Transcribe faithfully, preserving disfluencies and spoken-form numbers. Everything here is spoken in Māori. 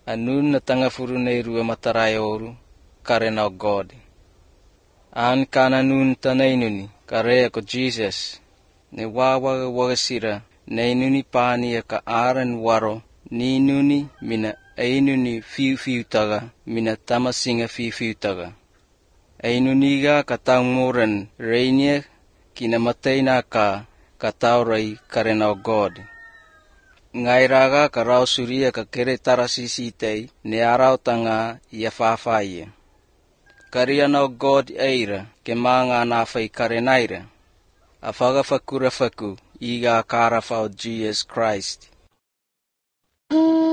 anun na tanga furunei rua matarai oru, karena o God. An kana nun tanainuni, karea ko Jesus, ne wawaga wagasira, na inuni pani ka aran waro, ni inuni mina ainuni fiu fiu taga, mina tamasinga fiu fiu taga. Ainuniga kataumoran reinia, kina mataina ka kataurai karena o God. Ngairaga ka rau suria ka kere tarasisitei, ne arau tanga ia fafaia. Kariana o God eira, ke manga nafai karenaira. Afaga fakura faku, iga karafa o Jesus Christ.